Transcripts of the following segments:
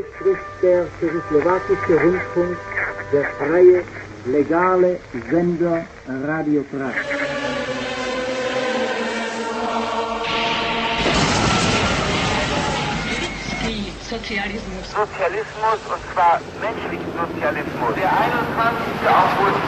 spricht der tschechoslowakische Rundfunk, der freie, legale Sender Radio Prag. Sozialismus. Sozialismus, und zwar menschlichen Sozialismus. Der 21. August.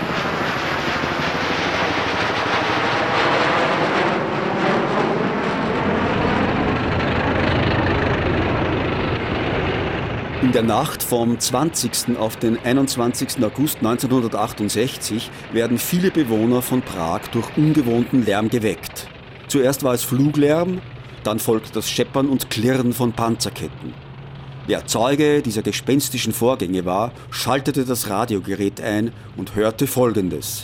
In der Nacht vom 20. auf den 21. August 1968 werden viele Bewohner von Prag durch ungewohnten Lärm geweckt. Zuerst war es Fluglärm, dann folgt das Scheppern und Klirren von Panzerketten. Wer Zeuge dieser gespenstischen Vorgänge war, schaltete das Radiogerät ein und hörte Folgendes.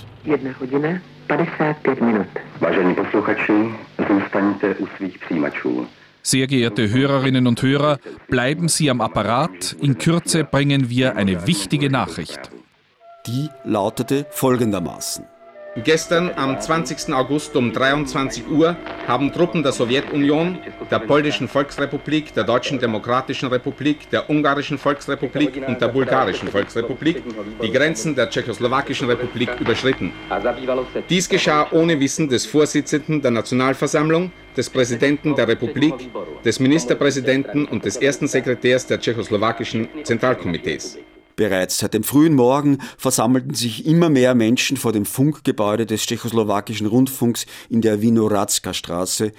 Sehr geehrte Hörerinnen und Hörer, bleiben Sie am Apparat. In Kürze bringen wir eine wichtige Nachricht. Die lautete folgendermaßen. Gestern, am 20. August um 23 Uhr, haben Truppen der Sowjetunion, der Polnischen Volksrepublik, der Deutschen Demokratischen Republik, der Ungarischen Volksrepublik und der Bulgarischen Volksrepublik die Grenzen der Tschechoslowakischen Republik überschritten. Dies geschah ohne Wissen des Vorsitzenden der Nationalversammlung, des Präsidenten der Republik, des Ministerpräsidenten und des ersten Sekretärs der tschechoslowakischen Zentralkomitees. Bereits seit dem frühen Morgen versammelten sich immer mehr Menschen vor dem Funkgebäude des tschechoslowakischen Rundfunks in der Vinohradska-Straße.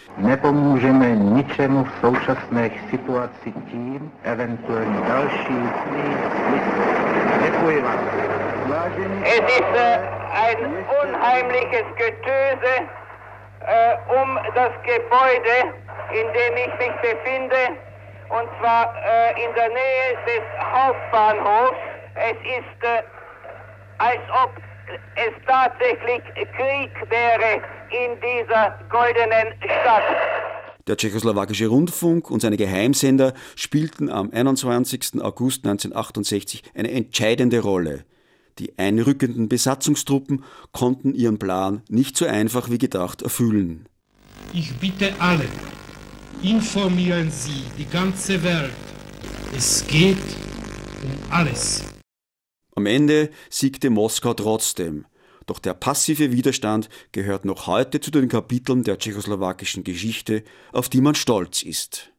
Es ist ein unheimliches Getöse um das Gebäude, in dem ich mich befinde, und zwar in der Nähe des Hauptbahnhofs. Es ist, als ob es tatsächlich Krieg wäre in dieser goldenen Stadt. Der tschechoslowakische Rundfunk und seine Geheimsender spielten am 21. August 1968 eine entscheidende Rolle. Die einrückenden Besatzungstruppen konnten ihren Plan nicht so einfach wie gedacht erfüllen. Ich bitte alle, informieren Sie die ganze Welt. Es geht um alles. Am Ende siegte Moskau trotzdem. Doch der passive Widerstand gehört noch heute zu den Kapiteln der tschechoslowakischen Geschichte, auf die man stolz ist.